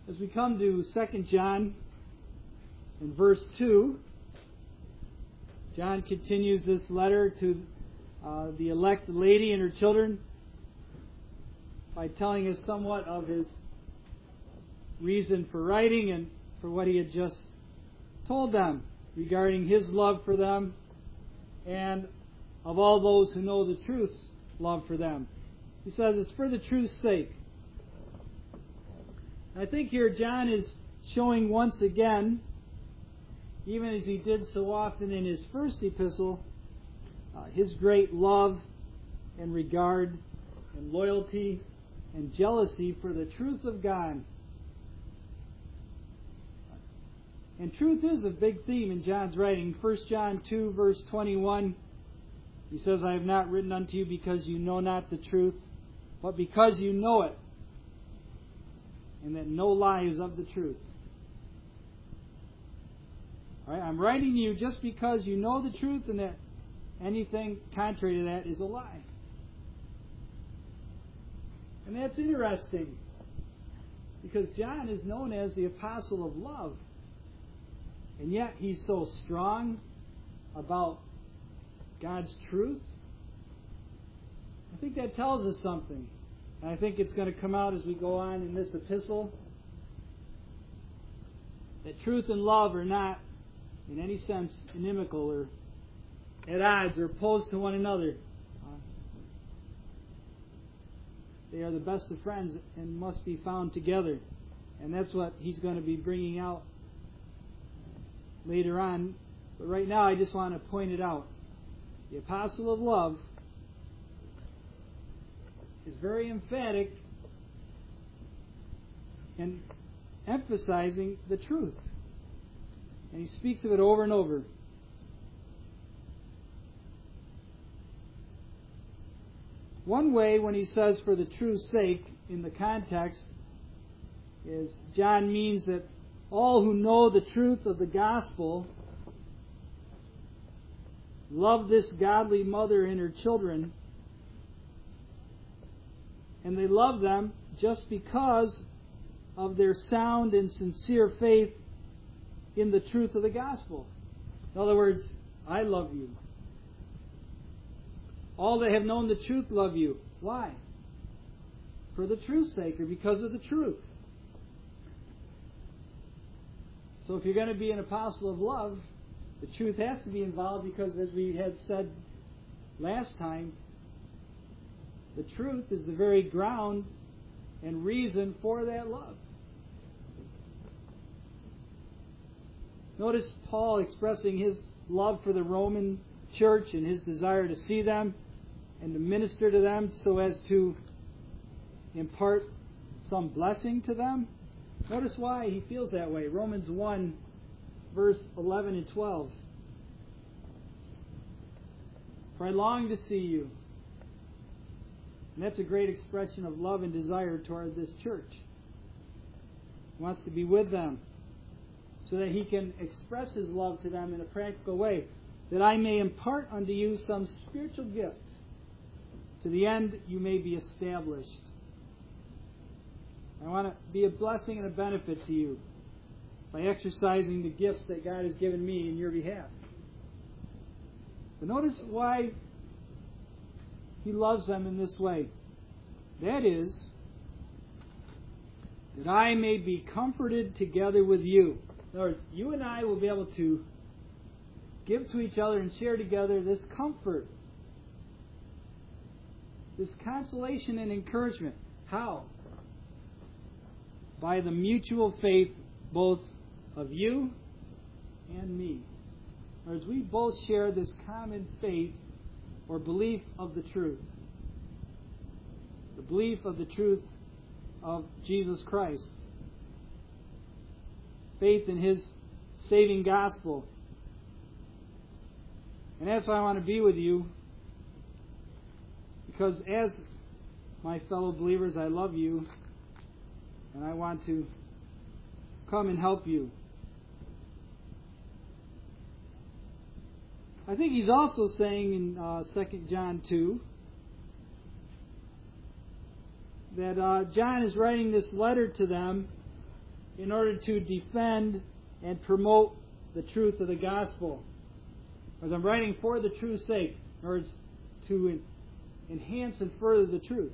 As we come to 2 John in verse 2, John continues this letter to the elect lady and her children by telling us somewhat of his reason for writing and for what he had just told them regarding his love for them and of all those who know the truth's love for them. He says it's for the truth's sake. I think here John is showing once again, even as he did so often in his first epistle, his great love and regard and loyalty and jealousy for the truth of God. And truth is a big theme in John's writing. 1 John 2, verse 21, he says, I have not written unto you because you know not the truth, but because you know it, and that no lie is of the truth. All right, I'm writing to you just because you know the truth and that anything contrary to that is a lie. And that's interesting because John is known as the apostle of love. And yet he's so strong about God's truth. I think that tells us something. And I think it's going to come out as we go on in this epistle. That truth and love are not, in any sense, inimical or at odds or opposed to one another. They are the best of friends and must be found together. And that's what he's going to be bringing out later on. But right now I just want to point it out. The apostle of love is very emphatic in emphasizing the truth. And he speaks of it over and over. One way when he says for the truth's sake in the context is John means that all who know the truth of the gospel love this godly mother and her children, and they love them just because of their sound and sincere faith in the truth of the gospel. In other words, I love you. All that have known the truth love you. Why? For the truth's sake, or because of the truth. So if you're going to be an apostle of love, the truth has to be involved because, as we had said last time, the truth is the very ground and reason for that love. Notice Paul expressing his love for the Roman church and his desire to see them and to minister to them so as to impart some blessing to them. Notice why he feels that way. Romans 1, verse 11 and 12. For I long to see you. And that's a great expression of love and desire toward this church. He wants to be with them so that he can express his love to them in a practical way, that I may impart unto you some spiritual gift, to the end you may be established. I want to be a blessing and a benefit to you by exercising the gifts that God has given me in your behalf. But notice why he loves them in this way. That is, that I may be comforted together with you. In other words, you and I will be able to give to each other and share together this comfort, this consolation and encouragement. How? By the mutual faith both of you and me. In other words, we both share this common faith or belief of the truth. The belief of the truth of Jesus Christ. Faith in His saving gospel. And that's why I want to be with you. Because as my fellow believers, I love you. And I want to come and help you. I think he's also saying in 2 John 2 that John is writing this letter to them in order to defend and promote the truth of the gospel. As I'm writing for the truth's sake, in order to enhance and further the truth.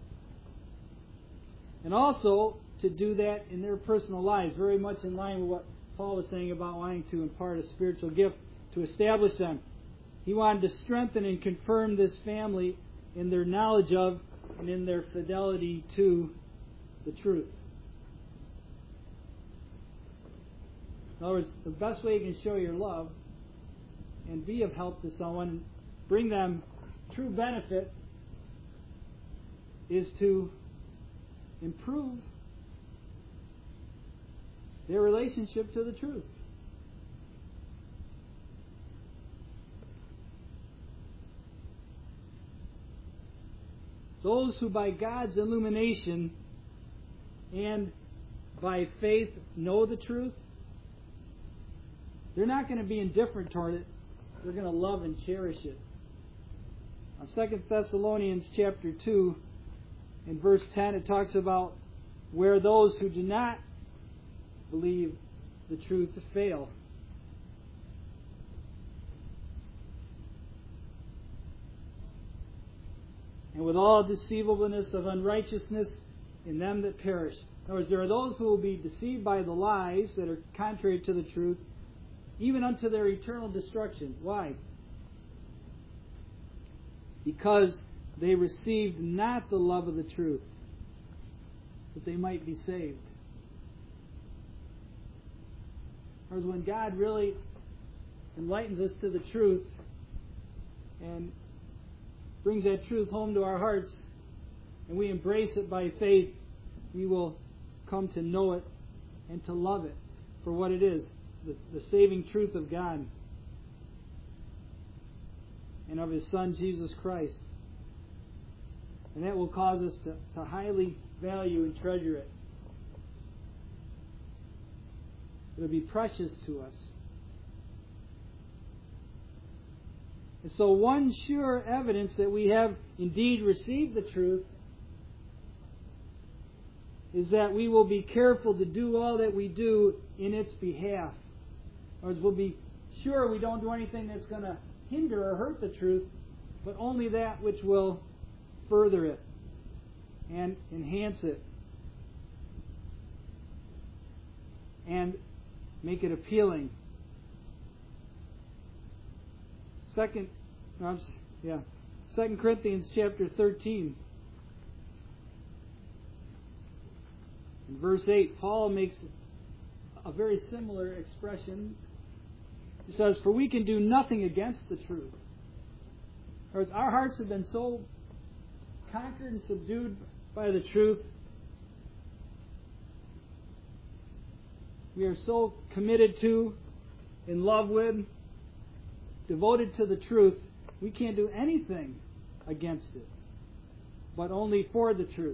And also to do that in their personal lives, very much in line with what Paul was saying about wanting to impart a spiritual gift to establish them. He wanted to strengthen and confirm this family in their knowledge of and in their fidelity to the truth. In other words, the best way you can show your love and be of help to someone, bring them true benefit, is to improve their relationship to the truth. Those who by God's illumination and by faith know the truth, they're not going to be indifferent toward it. They're going to love and cherish it. On 2 Thessalonians chapter 2, in verse 10, it talks about where those who do not believe the truth fail. And with all deceivableness of unrighteousness in them that perish. In other words, there are those who will be deceived by the lies that are contrary to the truth, even unto their eternal destruction. Why? Because they received not the love of the truth, that they might be saved. Whereas when God really enlightens us to the truth and brings that truth home to our hearts, and we embrace it by faith, we will come to know it and to love it for what it is, the saving truth of God and of His Son, Jesus Christ. And that will cause us to highly value and treasure it. It will be precious to us. And so one sure evidence that we have indeed received the truth is that we will be careful to do all that we do in its behalf. Or we'll be sure we don't do anything that's going to hinder or hurt the truth, but only that which will further it and enhance it and make it appealing. 2 Corinthians chapter 13. In verse 8, Paul makes a very similar expression. He says, "For we can do nothing against the truth." In other words, our hearts have been so conquered and subdued by the truth. We are so committed to, in love with, devoted to the truth, we can't do anything against it, but only for the truth.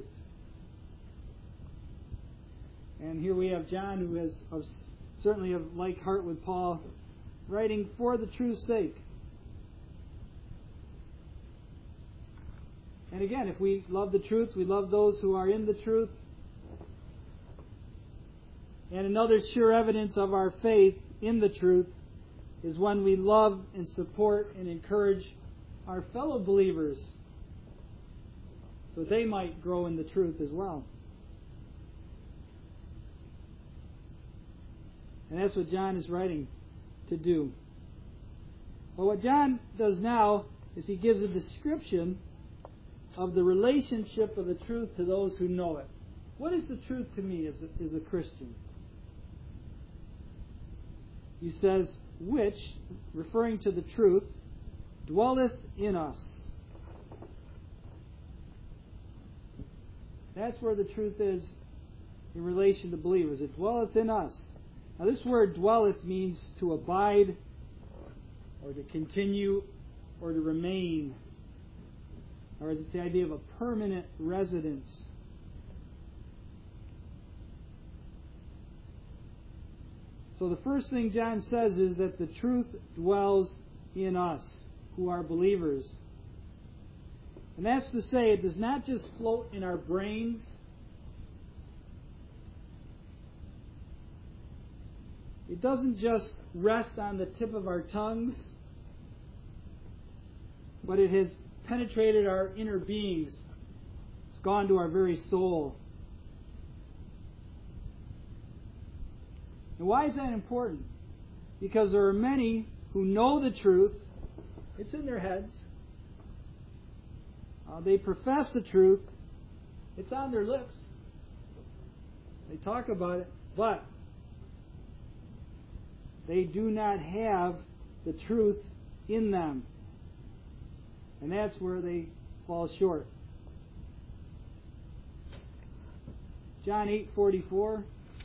And here we have John, who is certainly of like heart with Paul, writing for the truth's sake. And again, if we love the truth, we love those who are in the truth. And another sure evidence of our faith in the truth is when we love and support and encourage our fellow believers so they might grow in the truth as well. And that's what John is writing to do. But what John does now is he gives a description of the relationship of the truth to those who know it. What is the truth to me as a Christian? He says, which, referring to the truth, dwelleth in us. That's where the truth is in relation to believers. It dwelleth in us. Now this word dwelleth means to abide, or to continue, or to remain. Or it's the idea of a permanent residence. So the first thing John says is that the truth dwells in us, who are believers. And that's to say, it does not just float in our brains, it doesn't just rest on the tip of our tongues, but it has penetrated our inner beings. It's gone to our very soul. And why is that important? Because there are many who know the truth. It's in their heads. They profess the truth. It's on their lips. They talk about it, but they do not have the truth in them. And that's where they fall short. John 8:44.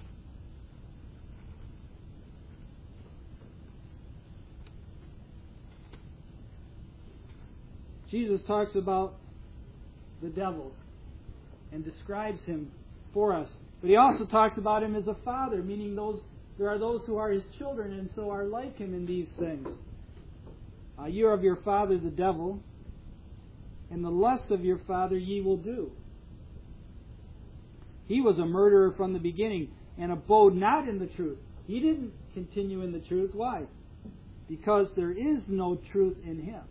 Jesus talks about the devil and describes him for us. But he also talks about him as a father, meaning there are those who are his children and so are like him in these things. You are of your father the devil, and the lusts of your father ye will do. He was a murderer from the beginning and abode not in the truth. He didn't continue in the truth. Why? Because there is no truth in him.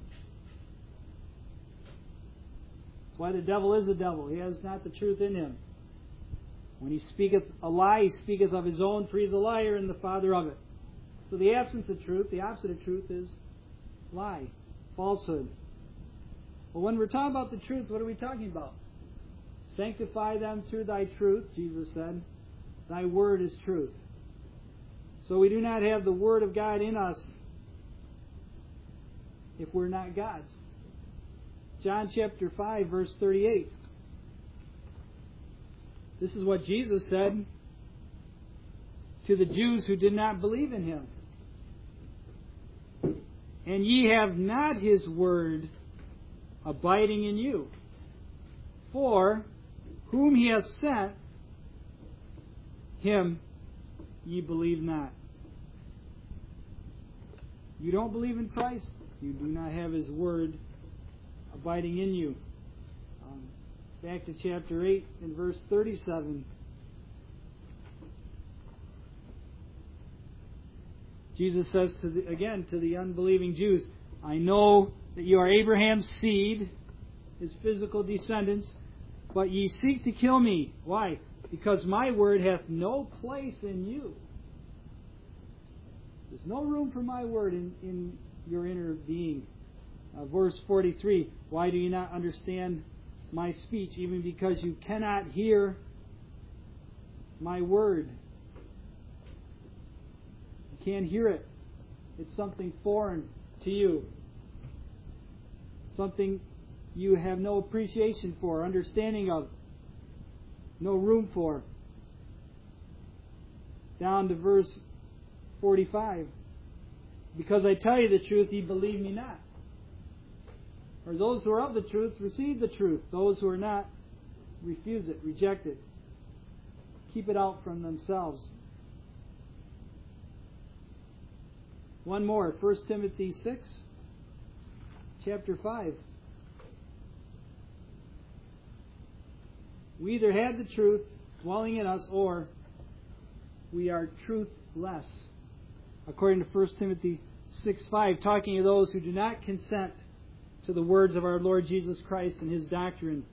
That's why the devil is a devil. He has not the truth in him. When he speaketh a lie, he speaketh of his own, for he is a liar and the father of it. So the absence of truth, the opposite of truth, is lie, falsehood. Well, when we're talking about the truth, what are we talking about? Sanctify them through thy truth, Jesus said. Thy word is truth. So we do not have the word of God in us if we're not God's. John chapter 5, verse 38. This is what Jesus said to the Jews who did not believe in him. And ye have not his word abiding in you. For whom he hath sent, him ye believe not. You don't believe in Christ, you do not have his word abiding in you. Back to chapter 8 and verse 37. Jesus says to the unbelieving Jews, I know that you are Abraham's seed, his physical descendants, but ye seek to kill me. Why? Because my word hath no place in you. There's no room for my word in your inner being. Verse 43, why do you not understand my speech, even because you cannot hear my word? You can't hear it. It's something foreign to you. Something you have no appreciation for, understanding of, no room for. Down to verse 45. Because I tell you the truth, ye believe me not. Or those who are of the truth receive the truth. Those who are not, refuse it, reject it. Keep it out from themselves. One more, 1 Timothy 6, chapter 5. We either have the truth dwelling in us, or we are truthless. According to 1 Timothy 6:5, talking of those who do not consent to the words of our Lord Jesus Christ and his doctrine.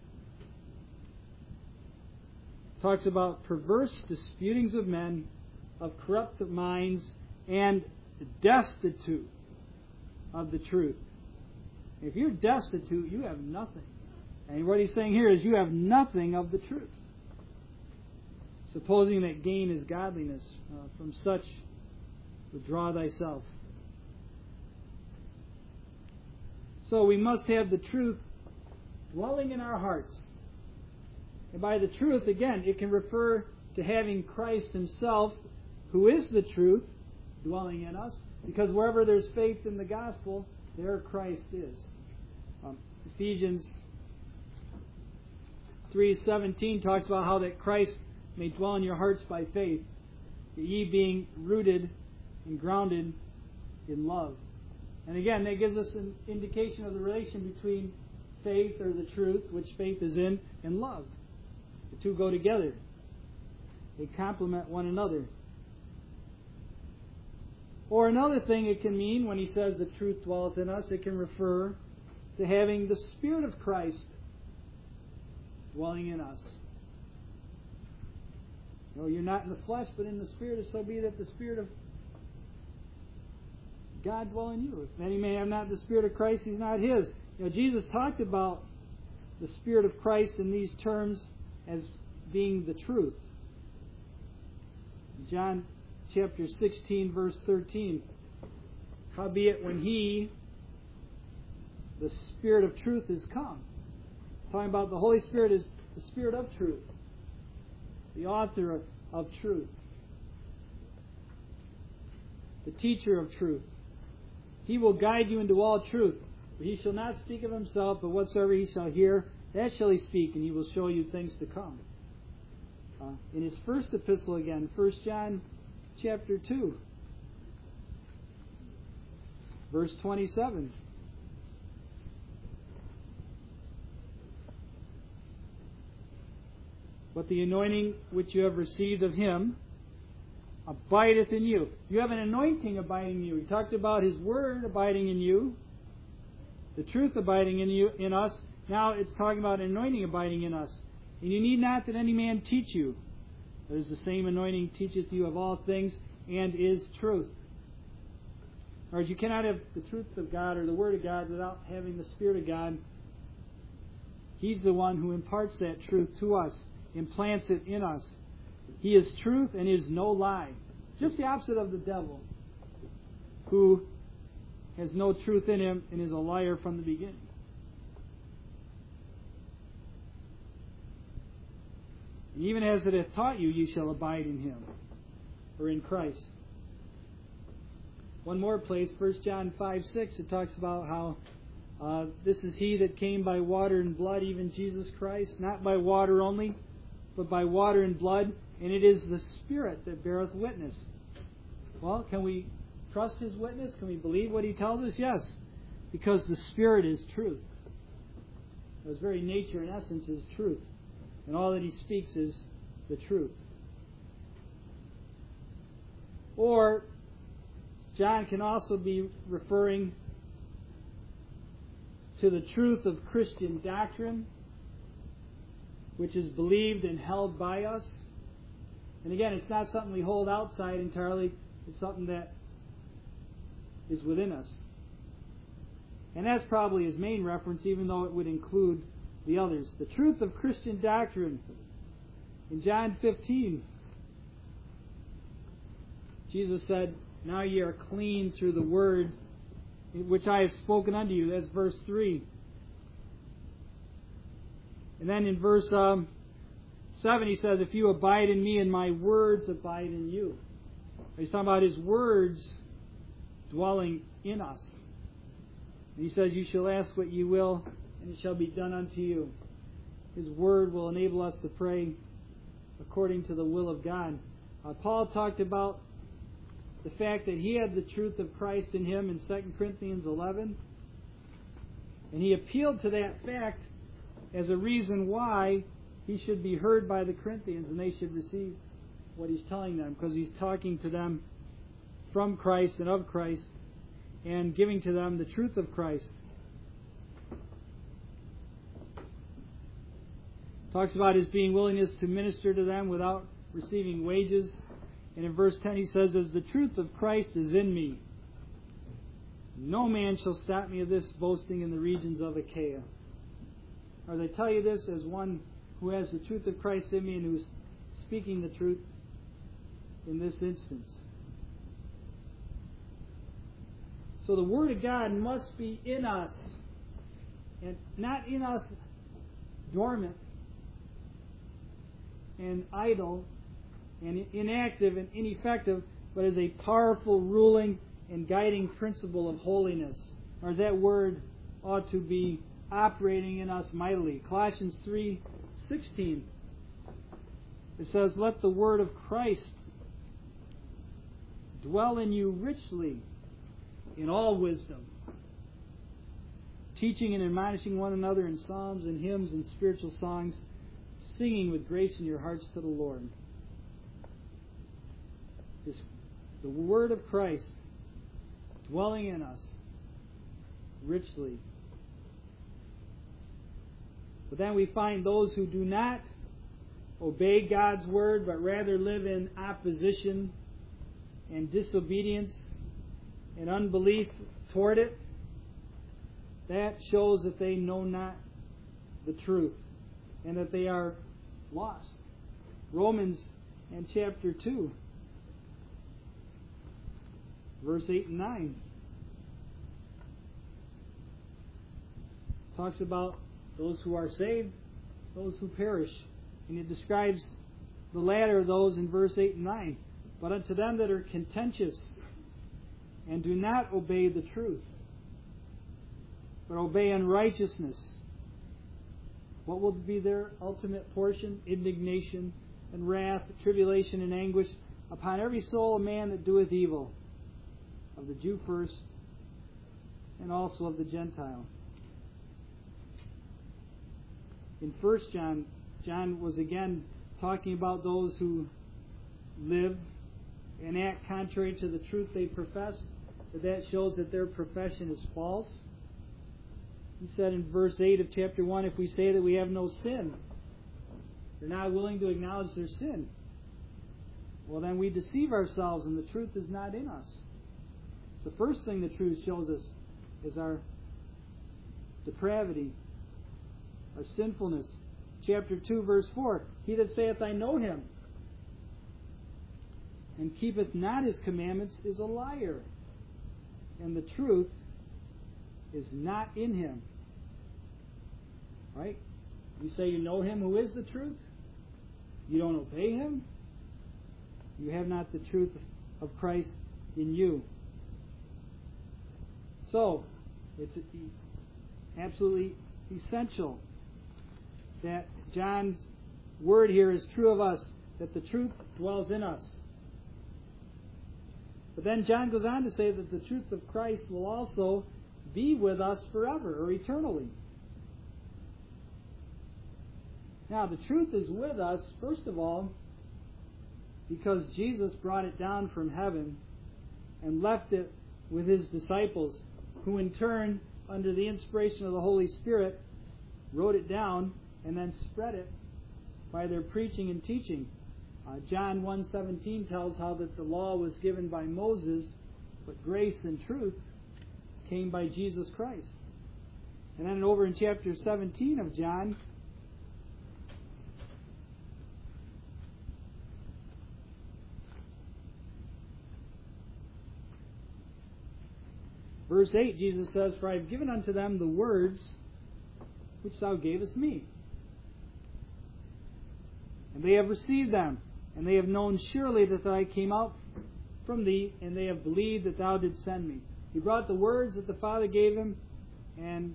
Talks about perverse disputings of men, of corrupt minds, and destitute of the truth. If you're destitute, you have nothing. And what he's saying here is you have nothing of the truth. Supposing that gain is godliness, from such withdraw thyself. So we must have the truth dwelling in our hearts. And by the truth, again, it can refer to having Christ himself, who is the truth, dwelling in us. Because wherever there's faith in the gospel, there Christ is. Ephesians 3:17 talks about how that Christ may dwell in your hearts by faith, ye being rooted and grounded in love. And again, that gives us an indication of the relation between faith, or the truth, which faith is in, and love. The two go together. They complement one another. Or another thing it can mean when he says the truth dwelleth in us, it can refer to having the Spirit of Christ dwelling in us. No, you're not in the flesh, but in the Spirit, if so be that the Spirit of God dwell in you. If any man have not the Spirit of Christ, he's not his. Jesus talked about the Spirit of Christ in these terms as being the truth. John chapter 16, verse 13. Howbeit when He, the Spirit of truth, is come. Talking about the Holy Spirit is the Spirit of truth. The author of truth. The teacher of truth. He will guide you into all truth. For He shall not speak of Himself, but whatsoever He shall hear, that shall He speak, and He will show you things to come. In his first epistle again, 1 John chapter 2, verse 27. But the anointing which you have received of Him abideth in you. You have an anointing abiding in you. He talked about His Word abiding in you, the truth abiding in you, in us. Now it's talking about anointing abiding in us. And you need not that any man teach you. That is, the same anointing teacheth you of all things, and is truth. Or you cannot have the truth of God or the Word of God without having the Spirit of God. He's the one who imparts that truth to us, implants it in us. He is truth and is no lie. Just the opposite of the devil, who has no truth in him and is a liar from the beginning. Even as it hath taught you, you shall abide in Him, or in Christ. One more place, 1 John 5:6, it talks about how this is He that came by water and blood, even Jesus Christ, not by water only, but by water and blood, and it is the Spirit that beareth witness. Well, can we trust His witness? Can we believe what He tells us? Yes, because the Spirit is truth. His very nature and essence is truth. And all that He speaks is the truth. Or, John can also be referring to the truth of Christian doctrine, which is believed and held by us. And again, it's not something we hold outside entirely. It's something that is within us. And that's probably his main reference, even though it would include the others. The truth of Christian doctrine. In John 15, Jesus said, now ye are clean through the word which I have spoken unto you. That's verse 3. And then in verse 7 he says, if you abide in me and my words abide in you. He's talking about His words dwelling in us. And he says, you shall ask what you will, and it shall be done unto you. His Word will enable us to pray according to the will of God. Paul talked about the fact that he had the truth of Christ in him in 2 Corinthians 11. And he appealed to that fact as a reason why he should be heard by the Corinthians and they should receive what he's telling them, because he's talking to them from Christ and of Christ and giving to them the truth of Christ. Talks about his being willingness to minister to them without receiving wages. And in verse 10 he says, as the truth of Christ is in me, no man shall stop me of this boasting in the regions of Achaia. As I tell you this as one who has the truth of Christ in me and who is speaking the truth in this instance. So the Word of God must be in us, and not in us dormant and idle and inactive and ineffective, but as a powerful ruling and guiding principle of holiness. Or as that Word ought to be operating in us mightily. Colossians 3:16. It says, let the word of Christ dwell in you richly in all wisdom, teaching and admonishing one another in psalms and hymns and spiritual songs, singing with grace in your hearts to the Lord. The word of Christ dwelling in us richly. But then we find those who do not obey God's word, but rather live in opposition and disobedience and unbelief toward it. That shows that they know not the truth and that they are lost. Romans and chapter 2, verse 8 and 9 talks about those who are saved, those who perish. And it describes the latter of those in verse 8 and 9. But unto them that are contentious and do not obey the truth, but obey unrighteousness, what will be their ultimate portion? Indignation and wrath, tribulation and anguish upon every soul of man that doeth evil, of the Jew first, and also of the Gentile. In 1 John, John was again talking about those who live and act contrary to the truth they profess, but that shows that their profession is false. He said in verse 8 of chapter 1, if we say that we have no sin, they're not willing to acknowledge their sin, well then we deceive ourselves and the truth is not in us. The first thing the truth shows us is our depravity, our sinfulness. Chapter 2, verse 4, he that saith, I know him, and keepeth not his commandments, is a liar, and the truth is not in him. Right? You say you know him who is the truth. You don't obey him. You have not the truth of Christ in you. So, it's absolutely essential that John's word here is true of us, that the truth dwells in us. But then John goes on to say that the truth of Christ will also be with us forever or eternally. Now, the truth is with us, first of all, because Jesus brought it down from heaven and left it with His disciples, who in turn, under the inspiration of the Holy Spirit, wrote it down and then spread it by their preaching and teaching. John 1:17 tells how that the law was given by Moses, but grace and truth came by Jesus Christ. And then over in chapter 17 of John, verse 8, Jesus says, For I have given unto them the words which thou gavest me. And they have received them, and they have known surely that I came out from thee, and they have believed that thou didst send me. He brought the words that the Father gave him and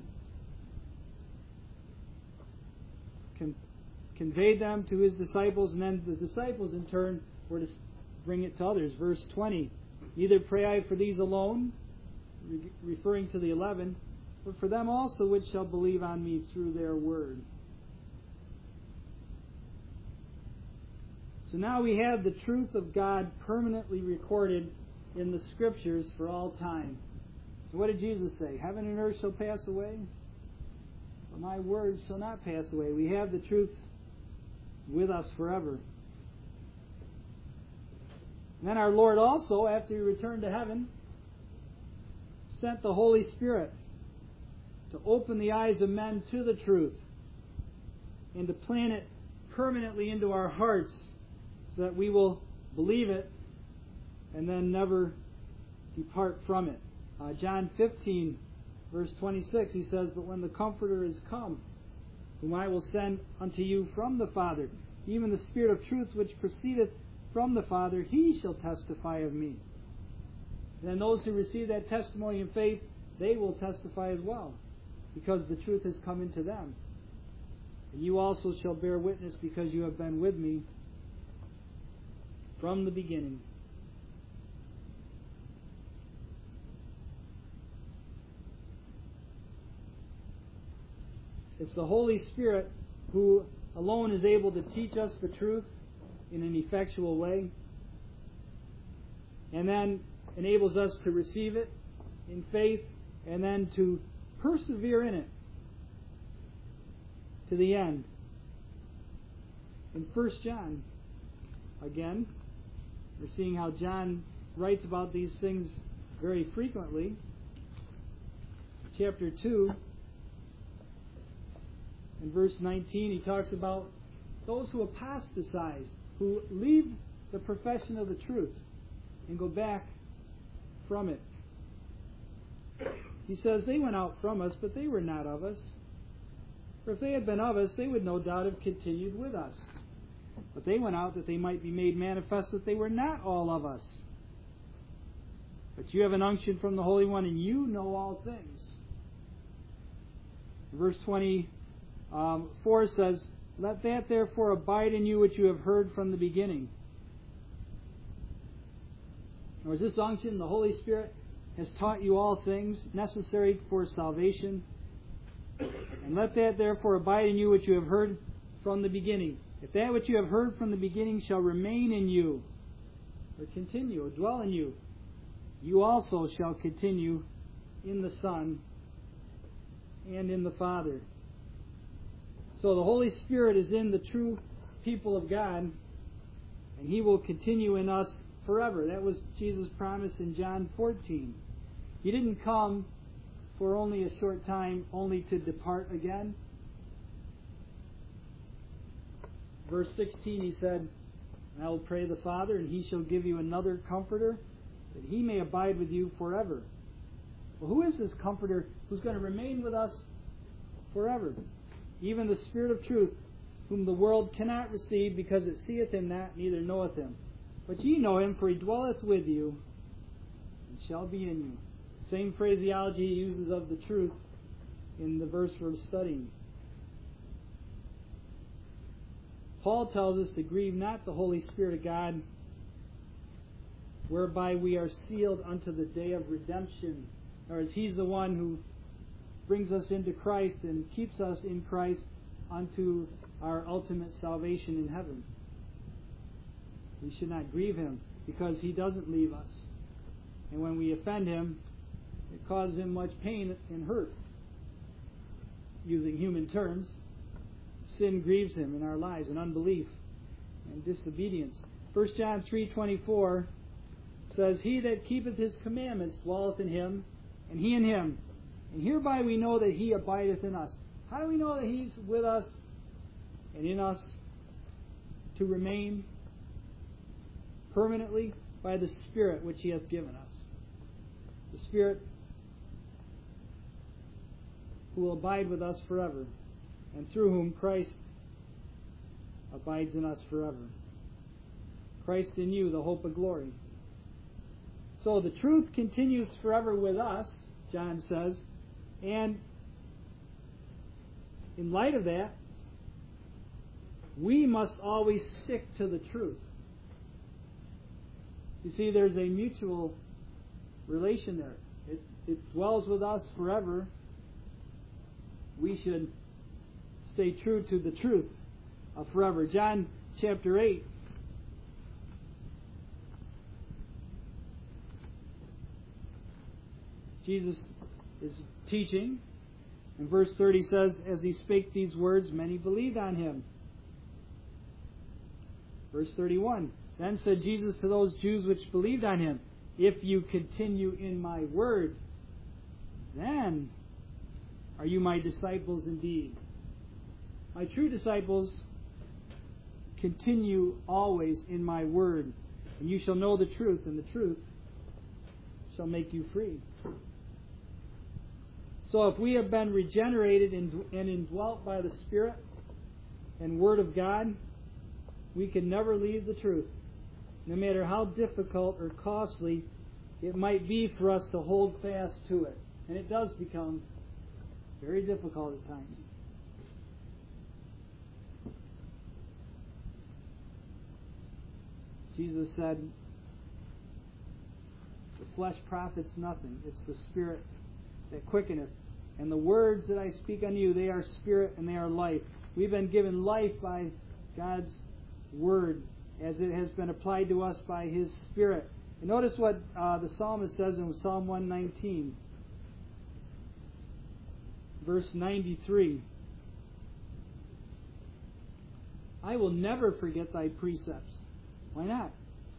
conveyed them to His disciples, and then the disciples in turn were to bring it to others. Verse 20, Neither pray I for these alone, referring to the 11, but for them also which shall believe on me through their word. So now we have the truth of God permanently recorded in the Scriptures for all time. So what did Jesus say? Heaven and earth shall pass away, but my words shall not pass away. We have the truth with us forever. And then our Lord also, after He returned to heaven, sent the Holy Spirit to open the eyes of men to the truth and to plant it permanently into our hearts so that we will believe it and then never depart from it. John 15, verse 26, he says, But when the Comforter is come, whom I will send unto you from the Father, even the Spirit of truth which proceedeth from the Father, He shall testify of me. And then those who receive that testimony in faith, they will testify as well, because the truth has come into them. And you also shall bear witness, because you have been with me from the beginning. It's the Holy Spirit who alone is able to teach us the truth in an effectual way, and then enables us to receive it in faith, and then to persevere in it to the end. In 1 John, again, we're seeing how John writes about these things very frequently. Chapter 2, in verse 19, he talks about those who apostatize, who leave the profession of the truth and go back from it. He says, they went out from us, but they were not of us. For if they had been of us, they would no doubt have continued with us. But they went out that they might be made manifest that they were not all of us. But you have an unction from the Holy One, and you know all things. Verse 24 says, let that therefore abide in you which you have heard from the beginning. Or is this unction, the Holy Spirit, has taught you all things necessary for salvation. And let that therefore abide in you which you have heard from the beginning. If that which you have heard from the beginning shall remain in you, or continue, or dwell in you, you also shall continue in the Son and in the Father. So the Holy Spirit is in the true people of God, and He will continue in us forever. That was Jesus' promise in John 14. He didn't come for only a short time, only to depart again. Verse 16, He said, and I will pray the Father, and He shall give you another Comforter, that He may abide with you forever. Well, who is this Comforter who's going to remain with us forever? Even the Spirit of truth, whom the world cannot receive, because it seeth Him not, neither knoweth Him. But ye know Him, for He dwelleth with you, and shall be in you. Same phraseology He uses of the truth in the verse we're studying. Paul tells us to grieve not the Holy Spirit of God, whereby we are sealed unto the day of redemption. Or as He's the one who brings us into Christ and keeps us in Christ unto our ultimate salvation in heaven. We should not grieve Him, because He doesn't leave us. And when we offend Him, it causes Him much pain and hurt. Using human terms, sin grieves Him in our lives, and unbelief and disobedience. 1 John 3:24 says, He that keepeth His commandments dwelleth in Him, and He in Him. And hereby we know that He abideth in us. How do we know that He's with us and in us to remain permanently? By the Spirit which He hath given us. The Spirit who will abide with us forever, and through whom Christ abides in us forever. Christ in you, the hope of glory. So the truth continues forever with us, John says, and in light of that, we must always stick to the truth. You see, there's a mutual relation there. It dwells with us forever. We should stay true to the truth forever. John chapter 8. Jesus is teaching. And verse 30 says, as He spake these words, many believed on Him. Verse 31. Then said Jesus to those Jews which believed on Him, if you continue in my word, then are you my disciples indeed. My true disciples continue always in my word, and you shall know the truth, and the truth shall make you free. So if we have been regenerated and indwelt by the Spirit and Word of God, we can never leave the truth, no matter how difficult or costly it might be for us to hold fast to it. And it does become very difficult at times. Jesus said, the flesh profits nothing. It's the Spirit that quickeneth. And the words that I speak unto you, they are spirit and they are life. We've been given life by God's Word, as it has been applied to us by His Spirit. And notice what the psalmist says in Psalm 119, verse 93. I will never forget thy precepts. Why not?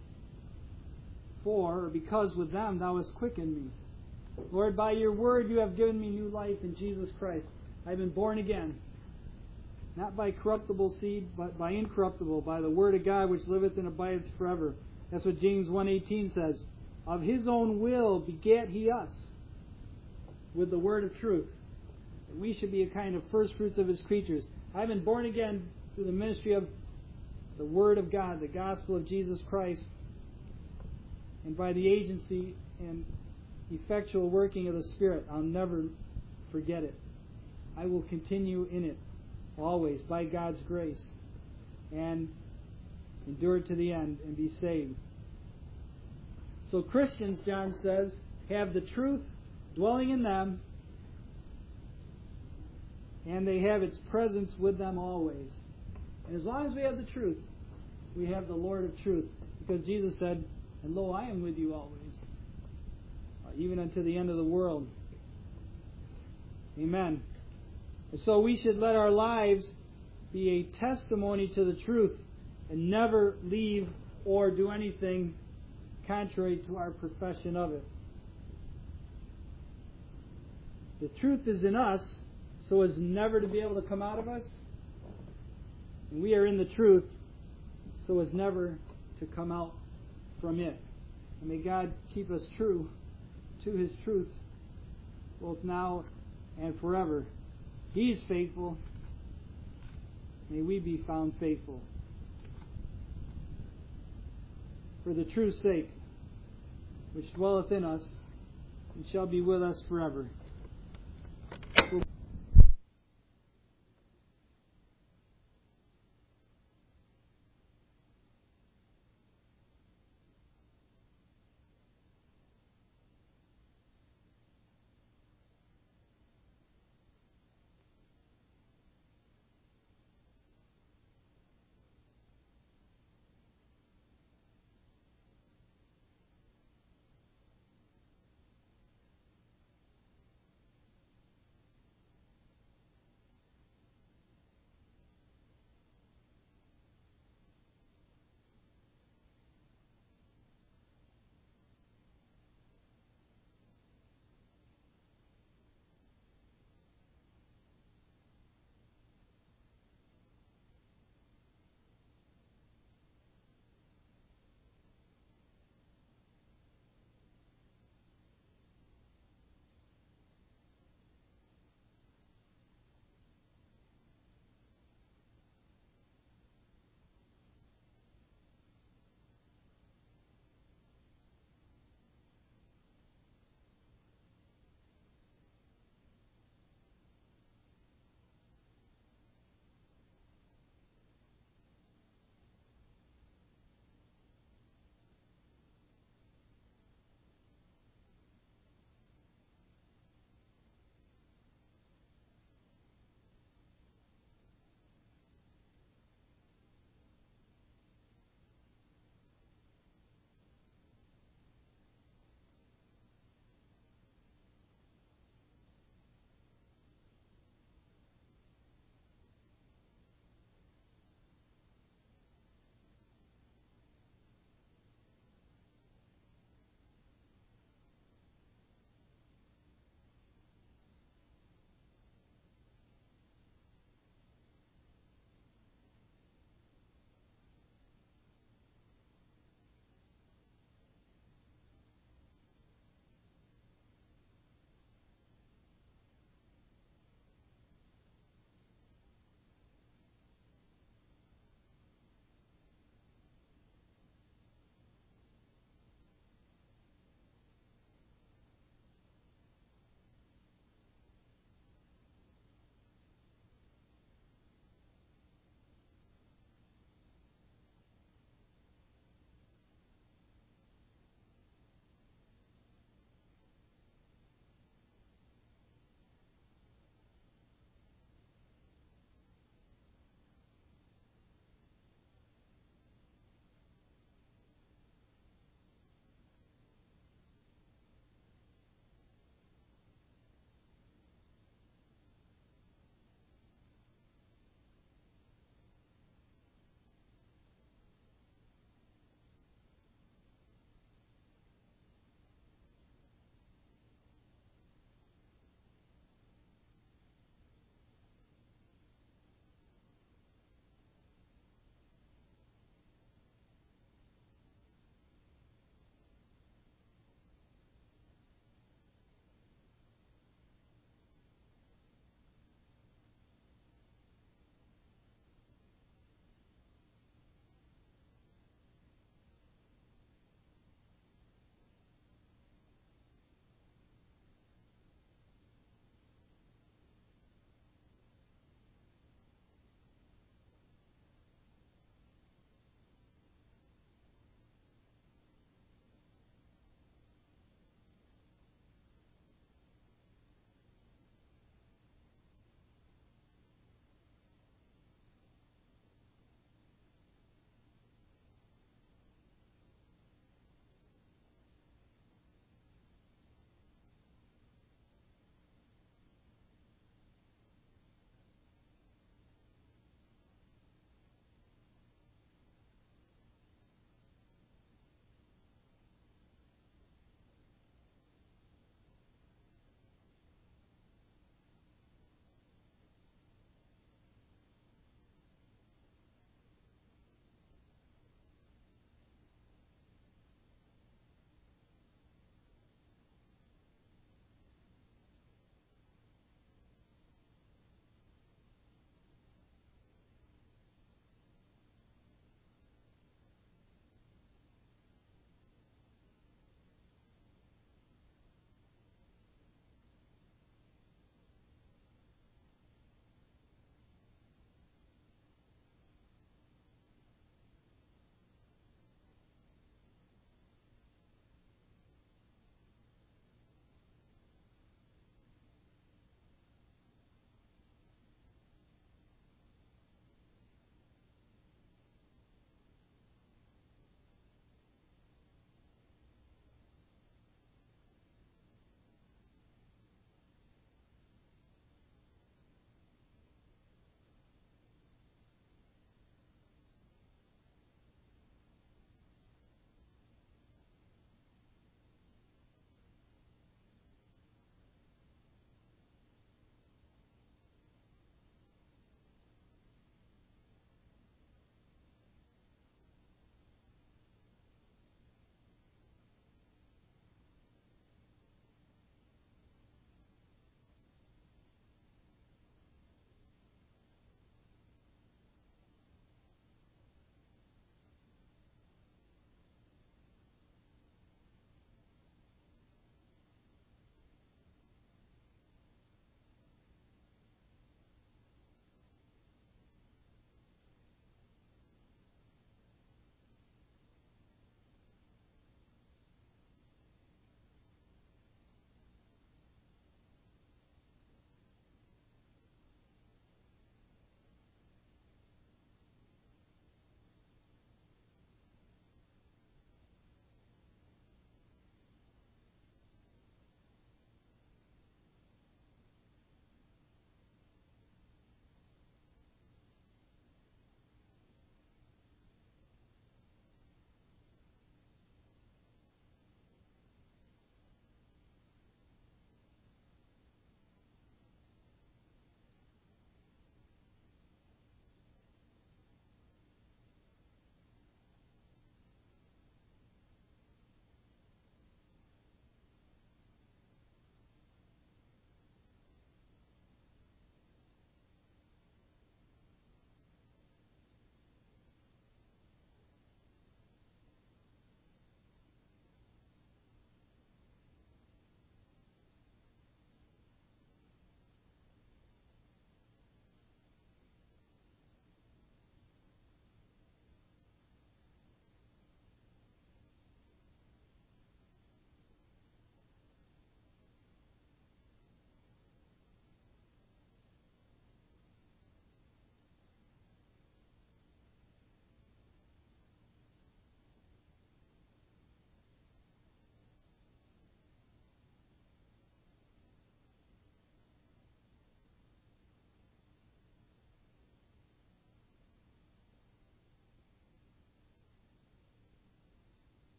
For, or because with them thou hast quickened me. Lord, by your word you have given me new life in Jesus Christ. I have been born again. Not by corruptible seed, but by incorruptible, by the word of God which liveth and abideth forever. That's what James 1:18 says. Of his own will begat he us with the word of truth. And we should be a kind of first fruits of his creatures. I've been born again through the ministry of the word of God, the gospel of Jesus Christ, and by the agency and effectual working of the Spirit. I'll never forget it. I will continue in it always by God's grace and endure to the end and be saved. So Christians, John says, have the truth dwelling in them, and they have its presence with them always. And as long as we have the truth, we have the Lord of truth. Because Jesus said, and lo, I am with you always, even unto the end of the world. Amen. And so we should let our lives be a testimony to the truth and never leave or do anything contrary to our profession of it. The truth is in us so as never to be able to come out of us. And we are in the truth so as never to come out from it. And may God keep us true to His truth both now and forever. He is faithful. May we be found faithful. For the truth's sake, which dwelleth in us and shall be with us forever.